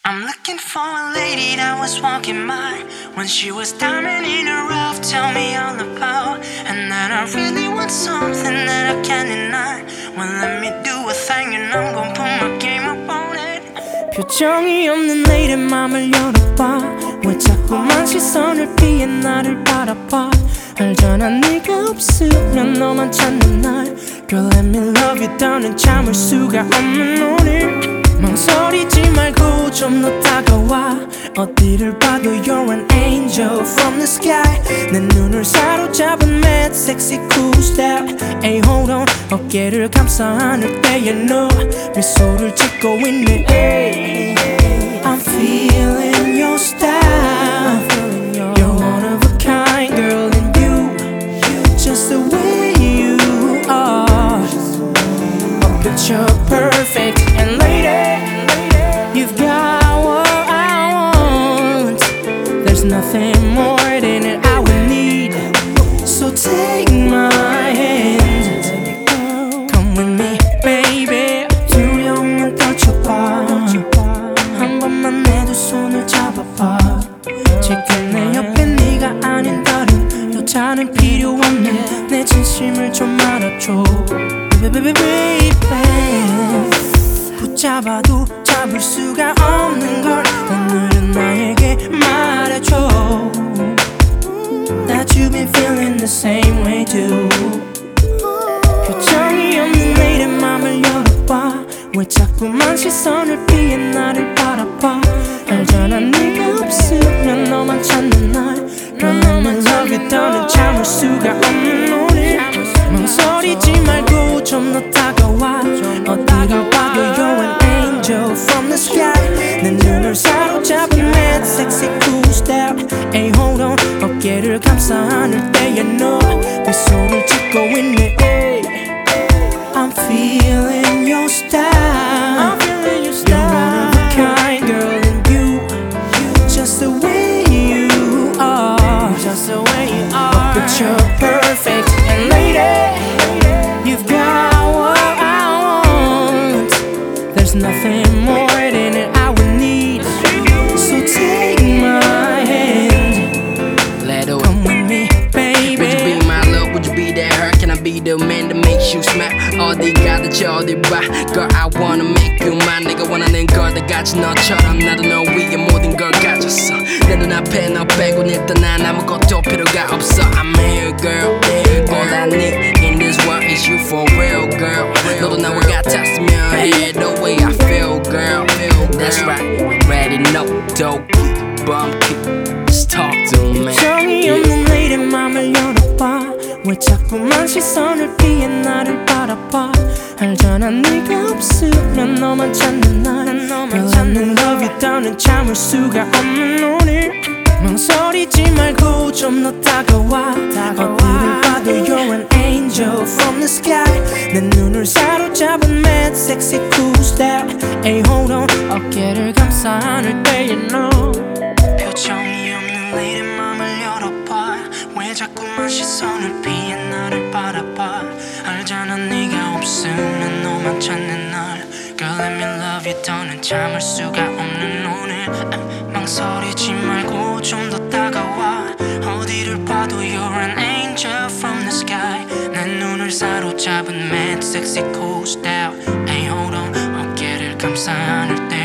I'm looking for a lady that was walking by when she was diamond in the rough. Tell me all about, and that I really want something that I can't deny. Well, let me do a thing, and I'm gonna put my game up on it. 표정이 없는 내일의 맘을 열어봐. 왜 자꾸만 시선을 피해 나를 바라봐. 알잖아 네가 없으면 너만 찾는 날. Girl, let me love you 더는 참을 수가 없는 오늘. 망설이지 말고 좀 더 다가와. 어디를 봐도 you're an angel from the sky. 내 눈을 사로잡은 mad sexy cool style. Ay hold on, 어깨를 감싸 안을 때에 너 미소를 짓고 있네. Ay, I'm feeling your style. You're one of a kind, girl, and you just the way you are. A picture perfect, and lady, you've got what I want. There's nothing more than it I would need. So take my hand, come with me, baby. 두려움만 떨쳐봐. 한 번만 내 두 손을 잡아봐. 지금 내 옆에 네가 아닌 다른 여자는 필요 없네. 내 진심을 좀 알아줘, baby. 붙잡아도 잡을 수가 없는 걸 오늘은 나에게 말해줘. That you've been feeling the same way too. 표정이 없는 내일의 맘을 열어봐. 왜 자꾸만 시선을 피해 나를 바라봐. 알잖아 네가 없으면 너만 찾는 날. Girl, let me love you 더는 참을 수가 없는 오늘. 망설이지 말고 좀 더 다가와. 어디를 봐도 you're an angel from the sky. 내 눈을 사로잡은 mad sexy cool style. Ay hold on, 어깨를 감싸 안을 때에 너 미소를 짓고 있네. Ay, I'm feeling your style. You're one of a kind, girl, and you just the way you are. Just the way you are. But you're perfect, and lady, you've got what I want. There's nothing more than it I would need. So take my hand, come with me, baby. Would you be my love? Would you be that her? Can I be the man that makes you smile? 어디 가든지 어디 봐. Girl, I wanna make you mine. 내가 원하는 걸 다 가진 너처럼 나도 너 위에 모든 걸 가졌어. 내 눈앞에 너 빼곤 일단 난 아무것도 필요가 없어. I'm here, girl. All I need in this world is you for real, girl. 너도 나와 같았으면 해. The way I feel, girl. That's right, already know. Don't keep, bum keep. Just talk to me. 표정이 없는 내일의 맘을 열어봐. 왜 자꾸만 시선을 피해 나를 바라봐. 알잖아 네가 없으면 너만 찾는 날. Girl, let me love you 더는 참을 수가 없는 오늘. 망설이지 말고 좀 더 다가와. 어디를 봐도 you're an angel from the sky. 내 눈을 사로잡은 mad sexy cool style. Ay hold on, 어깨를 감싸 안을 때에 너 표정이 없는 내일의 맘을 열어봐. 왜 자꾸만 시선을 피해 나를 바라봐. 알잖아 네가 없으면 너만 찾는 날. Girl, let me love you 더는 참을 수가 없는 오늘. 망설이지 말고 좀 더 다가와. 어디를 봐도 you're an angel from the sky. 내 눈을 사로잡은 mad sexy cool style. Ay hold on, 어깨를 감싸 안을 때